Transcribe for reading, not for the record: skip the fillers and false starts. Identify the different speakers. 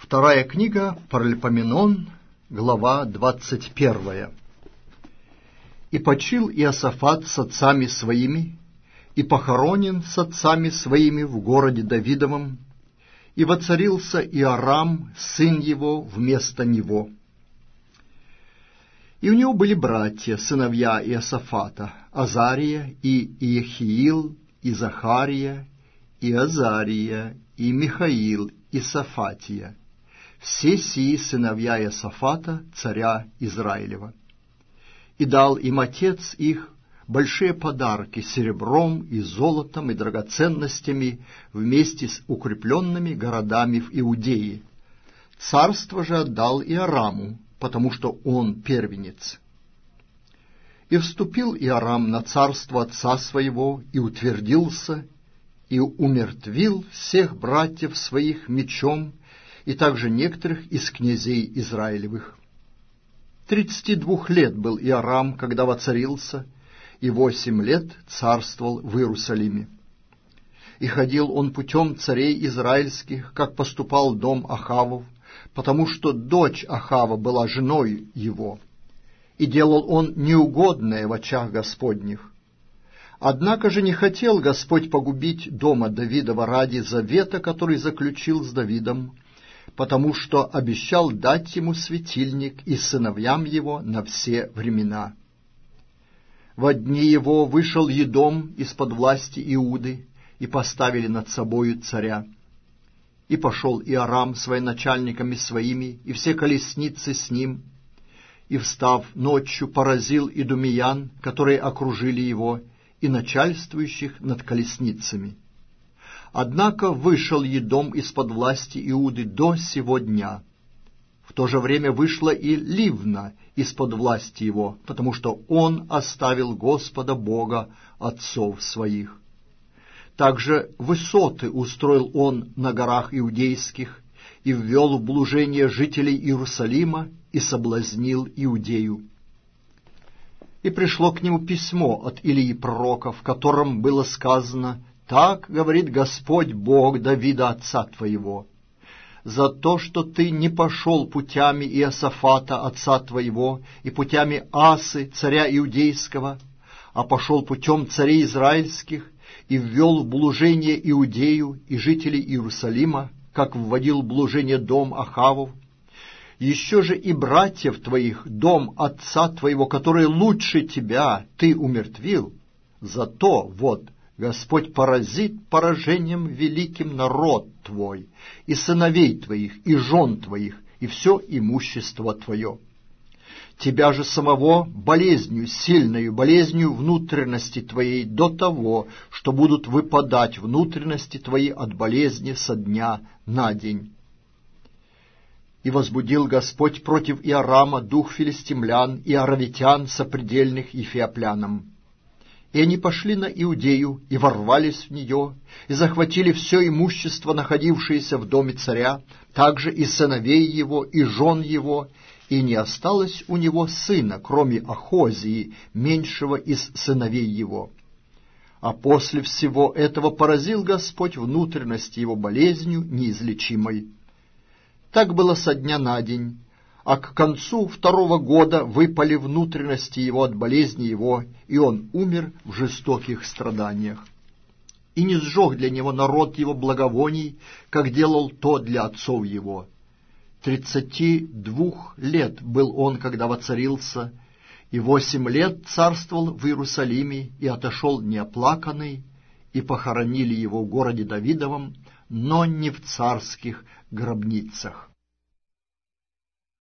Speaker 1: Вторая книга Паралипоменон, глава 21. «И почил Иосафат с отцами своими, и похоронен с отцами своими в городе Давидовом, и воцарился Иорам, сын его, вместо него. И у него были братья, сыновья Иосафата, Азария, и Иехиил, и Захария, и Азария, и Михаил, и Сафатия, все сии сыновья Иосафата, царя Израилева. И дал им отец их большие подарки серебром и золотом и драгоценностями вместе с укрепленными городами в Иудее. Царство же отдал Иораму, потому что он первенец. И вступил Иорам на царство отца своего, и утвердился, и умертвил всех братьев своих мечом, и также некоторых из князей Израилевых. 32 лет был Иорам, когда воцарился, и 8 лет царствовал в Иерусалиме. И ходил он путем царей израильских, как поступал дом Ахавов, потому что дочь Ахава была женой его, и делал он неугодное в очах Господних. Однако же не хотел Господь погубить дома Давидова ради завета, который заключил с Давидом, потому что обещал дать ему светильник и сыновьям его на все времена. Во дни его вышел Едом из-под власти Иуды, и поставили над собою царя. И пошел Иорам с военачальниками своими, и все колесницы с ним, и, встав ночью, поразил идумеян, которые окружили его, и начальствующих над колесницами. Однако вышел Едом из-под власти Иуды до сего дня. В то же время вышла и Ливна из-под власти его, потому что он оставил Господа Бога отцов своих. Также высоты устроил он на горах иудейских, и ввел в блужение жителей Иерусалима, и соблазнил Иудею. И пришло к нему письмо от Илии пророка, в котором было сказано: «Так говорит Господь Бог Давида отца твоего, за то, что ты не пошел путями Иосафата отца твоего и путями Асы, царя иудейского, а пошел путем царей израильских и ввел в блужение Иудею и жителей Иерусалима, как вводил в блужение дом Ахавов. Еще же и братьев твоих, дом отца твоего, который лучше тебя, ты умертвил. Зато вот Господь поразит поражением великим народ твой, и сыновей твоих, и жен твоих, и все имущество твое. Тебя же самого болезнью, сильною болезнью внутренности твоей до того, что будут выпадать внутренности твои от болезни со дня на день». И возбудил Господь против Иорама дух филистимлян и аравитян сопредельных ефиоплянам. И они пошли на Иудею, и ворвались в нее, и захватили все имущество, находившееся в доме царя, также и сыновей его, и жен его, и не осталось у него сына, кроме Ахозии, меньшего из сыновей его. А после всего этого поразил Господь внутренности его болезнью неизлечимой. Так было со дня на день, а к концу 2-го года выпали внутренности его от болезни его, и он умер в жестоких страданиях. И не сжег для него народ его благовоний, как делал то для отцов его. 32 лет был он, когда воцарился, и 8 лет царствовал в Иерусалиме, и отошел неоплаканный, и похоронили его в городе Давидовом, но не в царских гробницах.